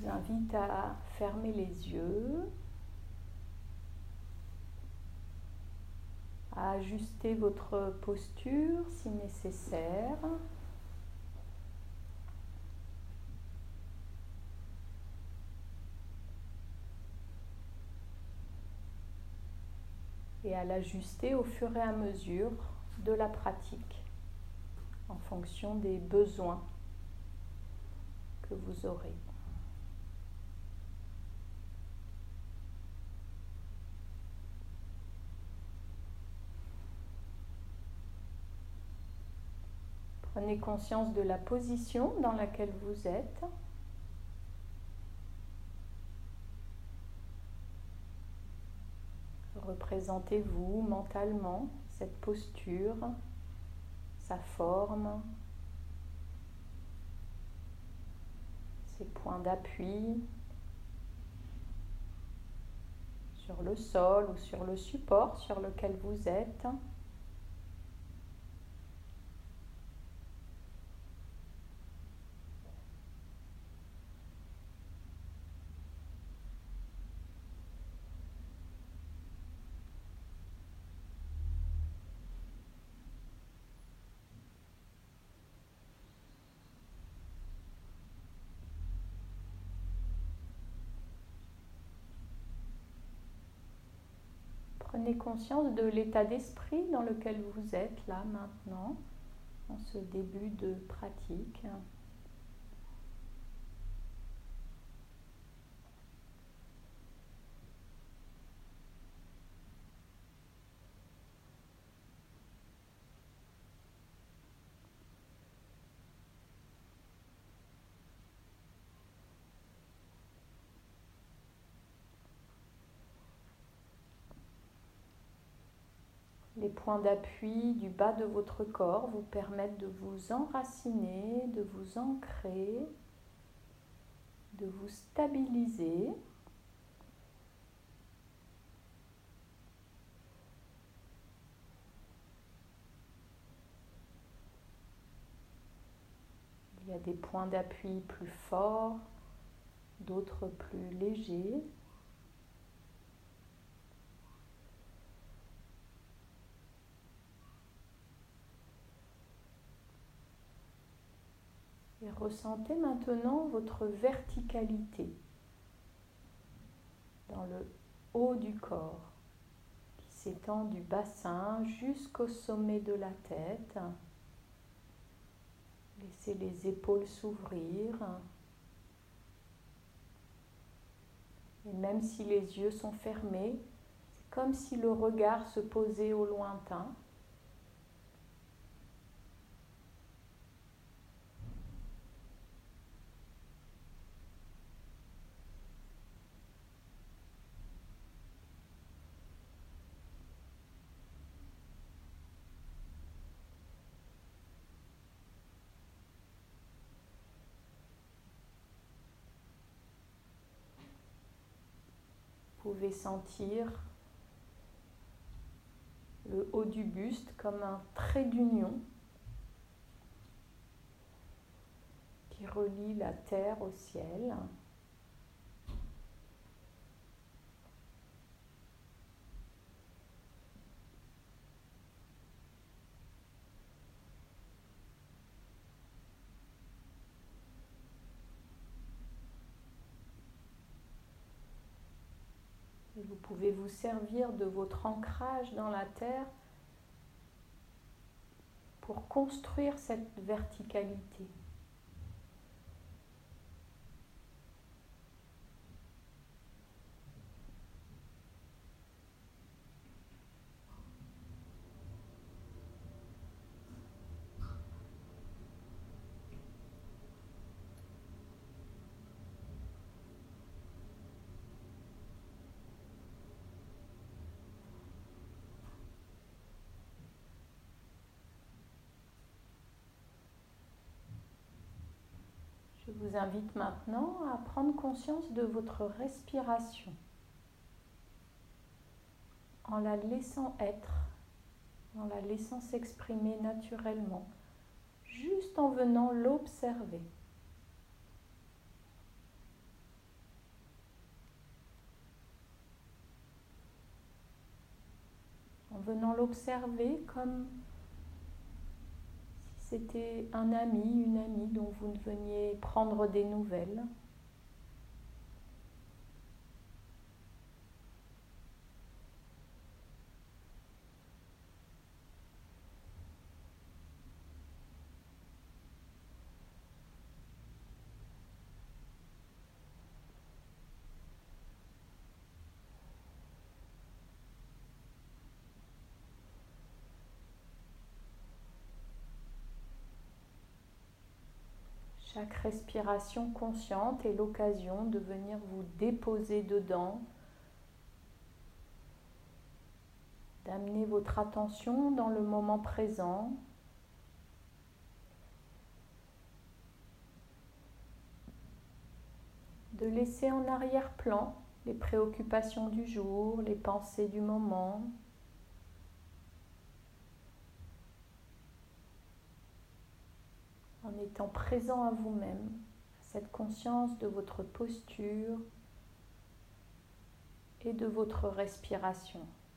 vous invite à fermer les yeux, à ajuster votre posture si nécessaire. Et à l'ajuster au fur et à mesure de la pratique, en fonction des besoins que vous aurez. Prenez conscience de la position dans laquelle vous êtes. Représentez-vous mentalement cette posture, sa forme, ses points d'appui sur le sol ou sur le support sur lequel vous êtes. Prenez conscience de l'état d'esprit dans lequel vous êtes là maintenant, en ce début de pratique. Les points d'appui du bas de votre corps vous permettent de vous enraciner, de vous ancrer, de vous stabiliser. Il y a des points d'appui plus forts, d'autres plus légers. Et ressentez maintenant votre verticalité dans le haut du corps qui s'étend du bassin jusqu'au sommet de la tête. Laissez les épaules s'ouvrir. Et même si les yeux sont fermés, c'est comme si le regard se posait au lointain. Vous pouvez sentir le haut du buste comme un trait d'union qui relie la terre au ciel. Et vous pouvez vous servir de votre ancrage dans la terre pour construire cette verticalité. Je vous invite maintenant à prendre conscience de votre respiration en la laissant être, en la laissant s'exprimer naturellement, juste en venant l'observer. en venant l'observer comme si c'était un ami, une amie dont vous veniez prendre des nouvelles. Chaque respiration consciente est l'occasion de venir vous déposer dedans, d'amener votre attention dans le moment présent, de laisser en arrière-plan les préoccupations du jour, les pensées du moment, en étant présent à vous-même, à cette conscience de votre posture et de votre respiration.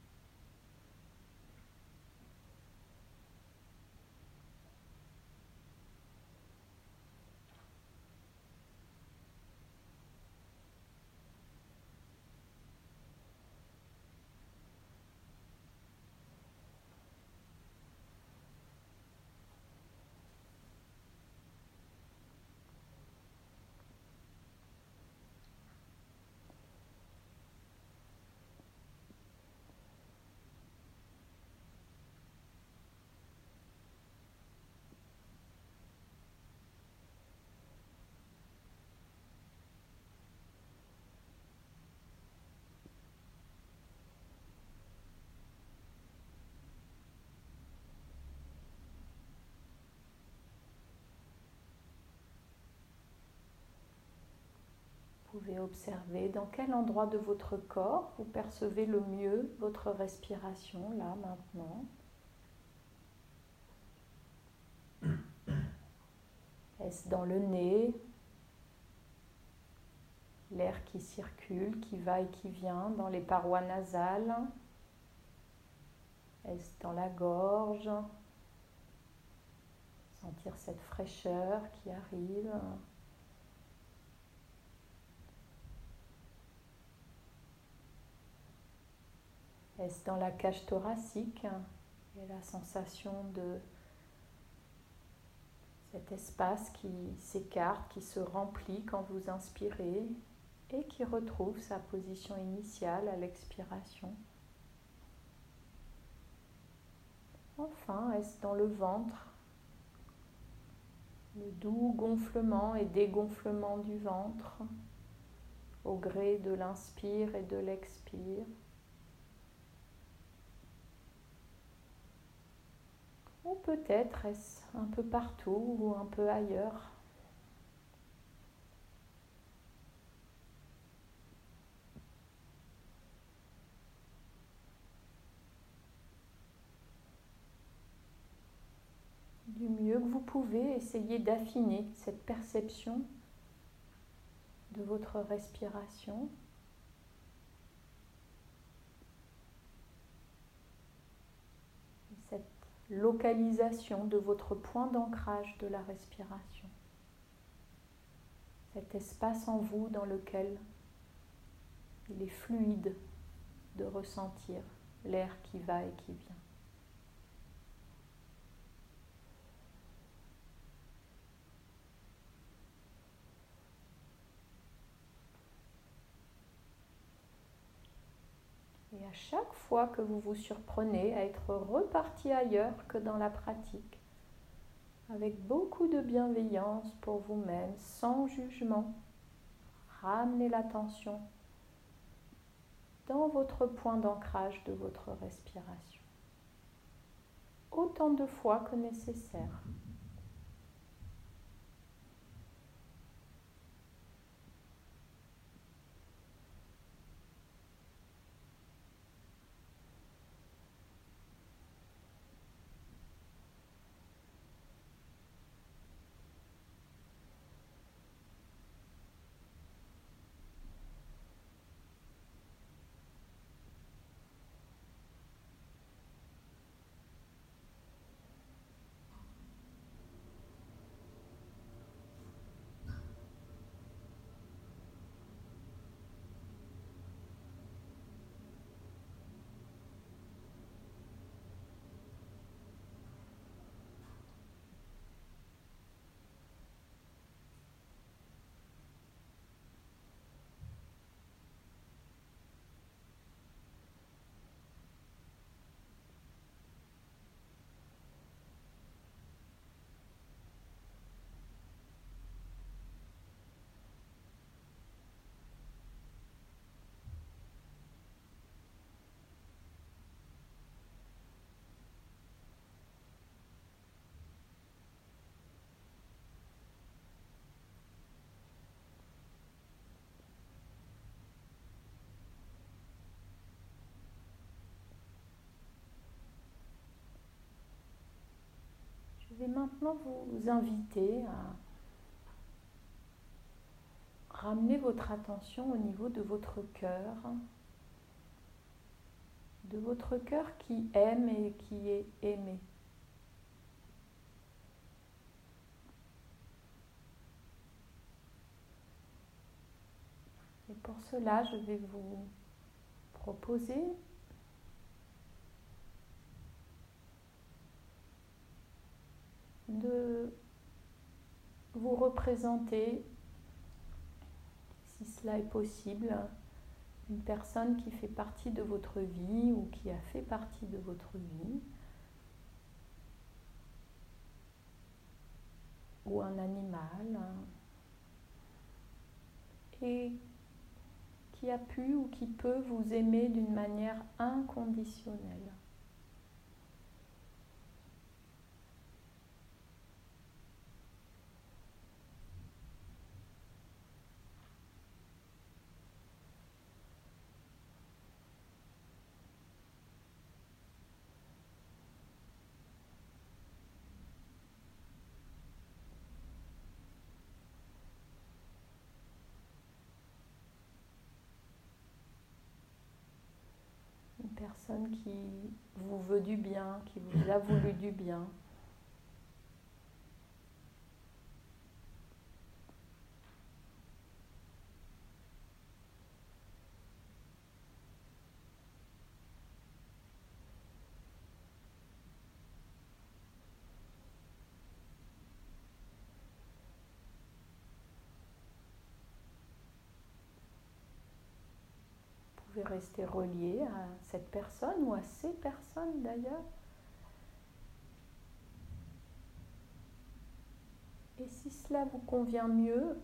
Vous pouvez observer dans quel endroit de votre corps vous percevez le mieux votre respiration, là, maintenant. Est-ce dans le nez, l'air qui circule, qui va et qui vient dans les parois nasales? Est-ce dans la gorge? Sentir cette fraîcheur qui arrive. Est-ce dans la cage thoracique? Et la sensation de cet espace qui s'écarte, qui se remplit quand vous inspirez et qui retrouve sa position initiale à l'expiration. Enfin, est-ce dans le ventre? Le doux gonflement et dégonflement du ventre au gré de l'inspire et de l'expire. Ou peut-être est-ce un peu partout ou un peu ailleurs. Du mieux que vous pouvez, essayez d'affiner cette perception de votre respiration. Cette localisation de votre point d'ancrage de la respiration. Cet espace en vous dans lequel il est fluide de ressentir l'air qui va et qui vient. Et à chaque fois que vous vous surprenez à être reparti ailleurs que dans la pratique, avec beaucoup de bienveillance pour vous-même, sans jugement, ramenez l'attention dans votre point d'ancrage de votre respiration, autant de fois que nécessaire. Je vais maintenant vous inviter à ramener votre attention au niveau de votre cœur qui aime et qui est aimé. Et pour cela, je vais vous proposer de vous représenter, si cela est possible, une personne qui fait partie de votre vie ou qui a fait partie de votre vie, ou un animal, et qui a pu ou qui peut vous aimer d'une manière inconditionnelle. Une personne qui vous veut du bien, qui vous a voulu du bien. Vous pouvez rester relié à cette personne ou à ces personnes d'ailleurs. Et si cela vous convient mieux,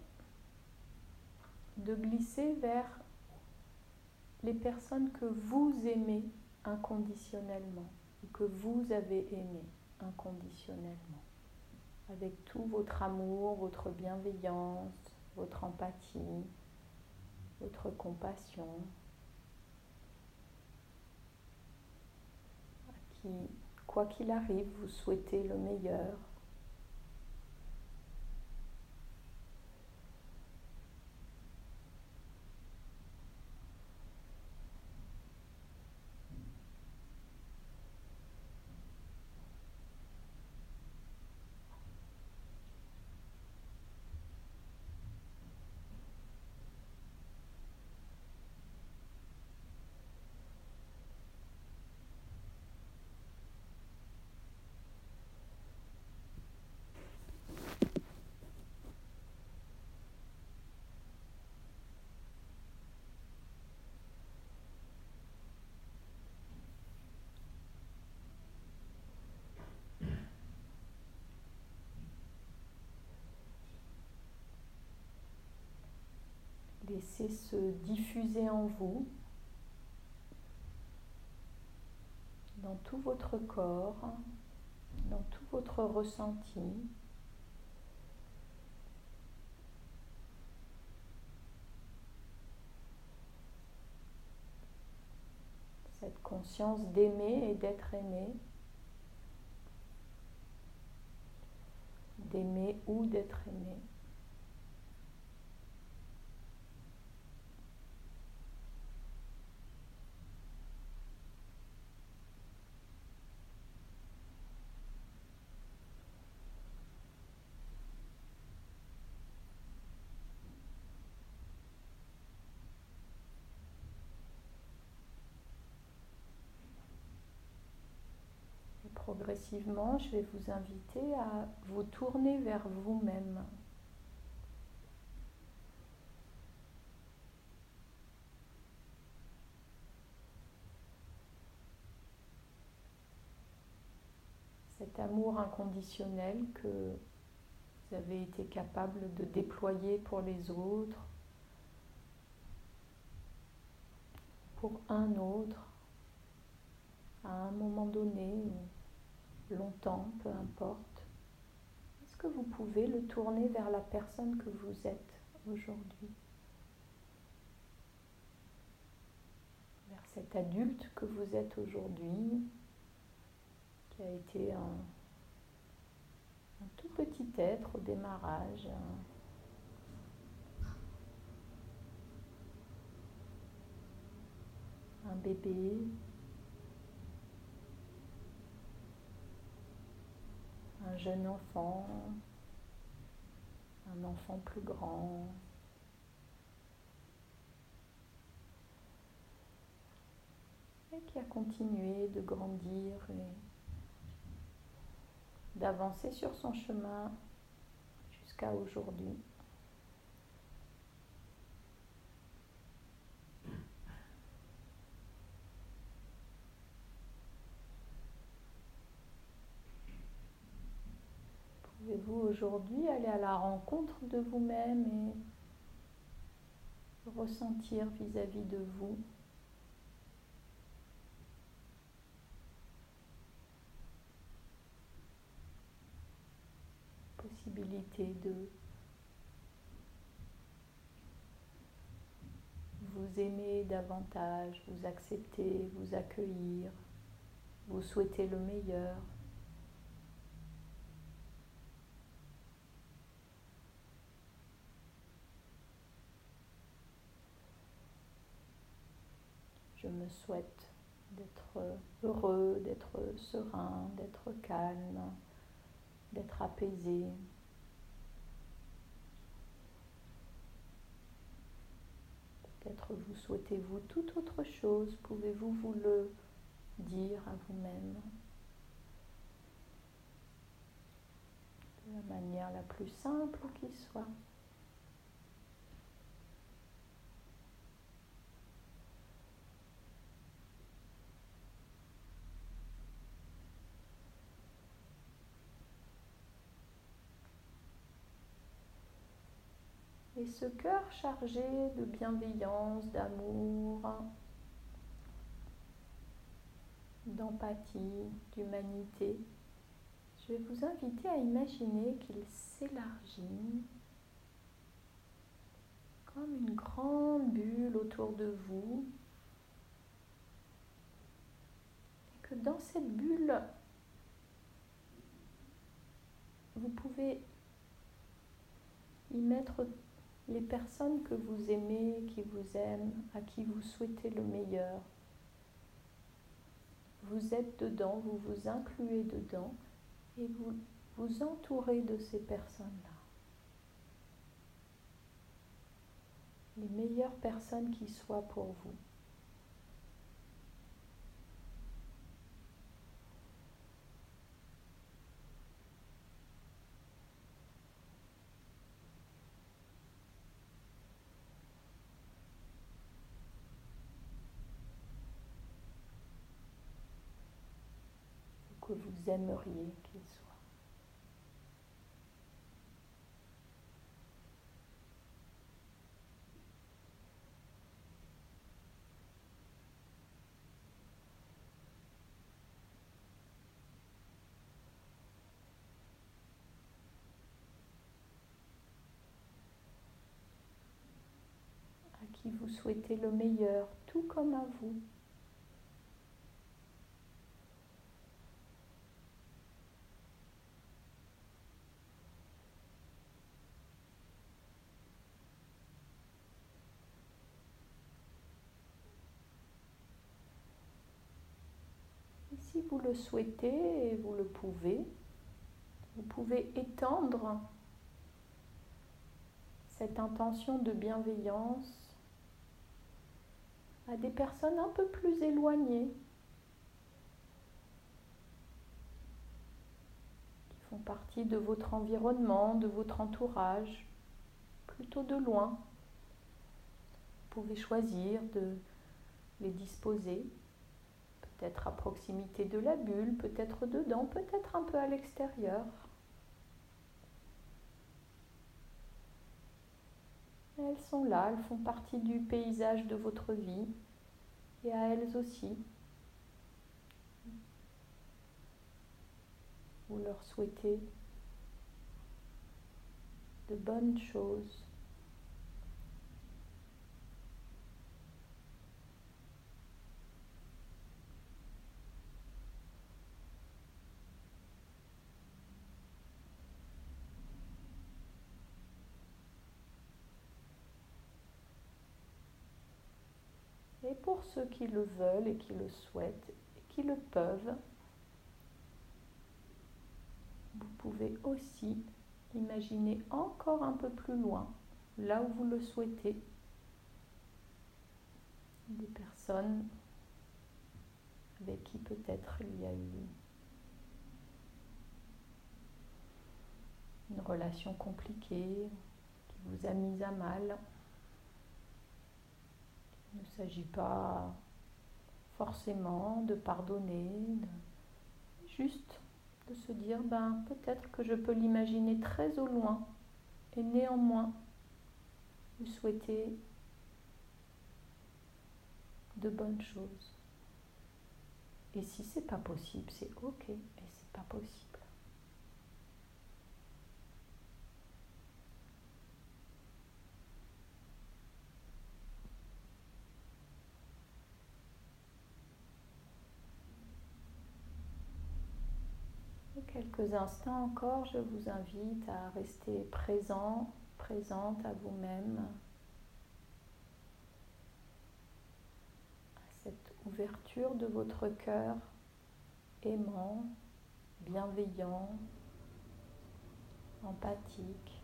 de glisser vers les personnes que vous aimez inconditionnellement ou que vous avez aimées inconditionnellement, avec tout votre amour, votre bienveillance, votre empathie, votre compassion, à qui, quoi qu'il arrive, vous souhaitez le meilleur. Laissez se diffuser en vous, dans tout votre corps, dans tout votre ressenti, cette conscience d'aimer et d'être aimé, d'aimer ou d'être aimé. Progressivement, je vais vous inviter à vous tourner vers vous-même. Cet amour inconditionnel que vous avez été capable de déployer pour les autres, pour un autre, à un moment donné, ou longtemps, peu importe. Est-ce que vous pouvez le tourner vers la personne que vous êtes aujourd'hui? Vers cet adulte que vous êtes aujourd'hui, qui a été petit être au démarrage. Un bébé, un jeune enfant, un enfant plus grand. Et qui a continué de grandir et d'avancer sur son chemin jusqu'à aujourd'hui. Pouvez-vous aujourd'hui aller à la rencontre de vous-même et ressentir vis-à-vis de vous possibilité de vous aimer davantage, vous accepter, vous accueillir, vous souhaiter le meilleur. Je me souhaite d'être heureux, d'être serein, d'être calme, d'être apaisé. Peut-être vous souhaitez-vous toute autre chose, pouvez-vous vous le dire à vous-même de la manière la plus simple qui soit. Et ce cœur chargé de bienveillance, d'amour, d'empathie, d'humanité, je vais vous inviter à imaginer qu'il s'élargit comme une grande bulle autour de vous. Et que dans cette bulle, vous pouvez y mettre les personnes que vous aimez, qui vous aiment, à qui vous souhaitez le meilleur. Vous êtes dedans, vous vous incluez dedans et vous vous entourez de ces personnes-là. Les meilleures personnes qui soient pour vous. Que vous aimeriez qu'ils soient. À qui vous souhaitez le meilleur, tout comme à vous. Et si vous le souhaitez et vous le pouvez, vous pouvez étendre cette intention de bienveillance à des personnes un peu plus éloignées, qui font partie de votre environnement, de votre entourage, plutôt de loin. Vous pouvez choisir de les disposer, peut-être à proximité de la bulle, peut-être dedans, peut-être un peu à l'extérieur. Elles sont là, elles font partie du paysage de votre vie et à elles aussi. Vous leur souhaitez de bonnes choses. Et pour ceux qui le veulent et qui le souhaitent et qui le peuvent, vous pouvez aussi imaginer encore un peu plus loin, là où vous le souhaitez, des personnes avec qui peut-être il y a eu une relation compliquée qui vous a mis à mal. Il ne s'agit pas forcément de pardonner, juste de se dire peut-être que je peux l'imaginer très au loin et néanmoins vous souhaiter de bonnes choses. Et si c'est pas possible, c'est ok, et c'est pas possible. Et quelques instants encore, je vous invite à rester présent, présente à vous-même, à cette ouverture de votre cœur aimant, bienveillant, empathique.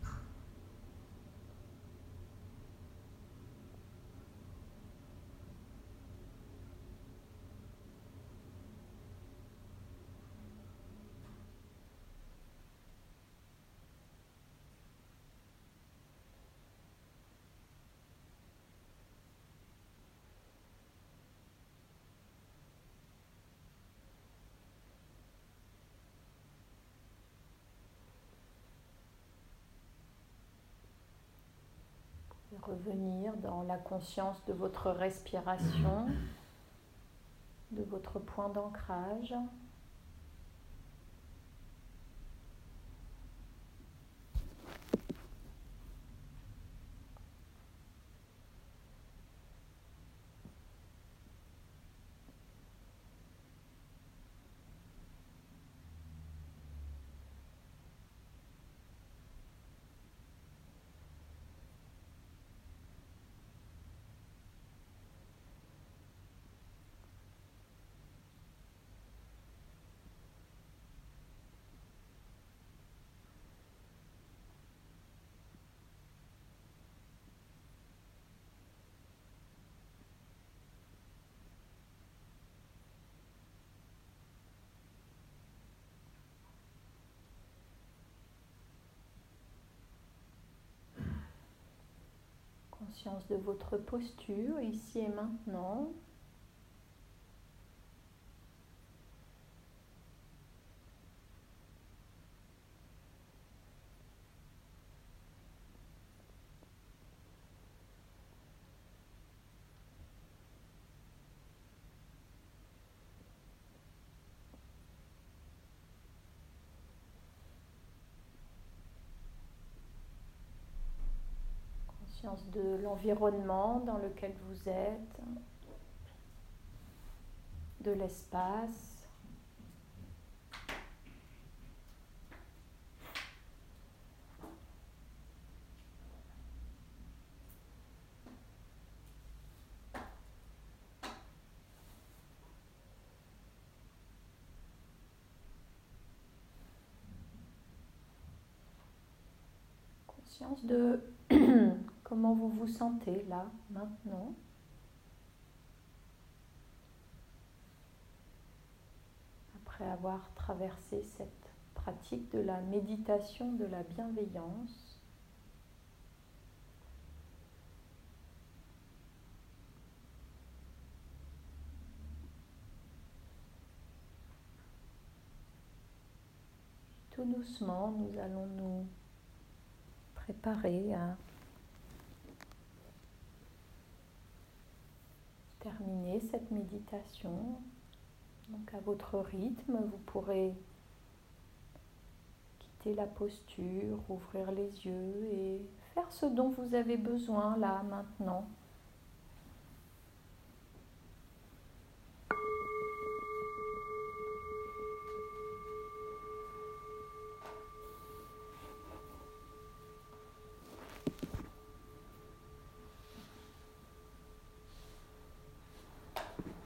Revenir dans la conscience de votre respiration, de votre point d'ancrage. Conscience de votre posture ici et maintenant. Conscience de l'environnement dans lequel vous êtes, de l'espace. Conscience de comment vous vous sentez là, maintenant. Après avoir traversé cette pratique de la méditation de la bienveillance. Tout doucement, nous allons nous préparer à terminer cette méditation. Donc à votre rythme, vous pourrez quitter la posture, ouvrir les yeux et faire ce dont vous avez besoin là, maintenant.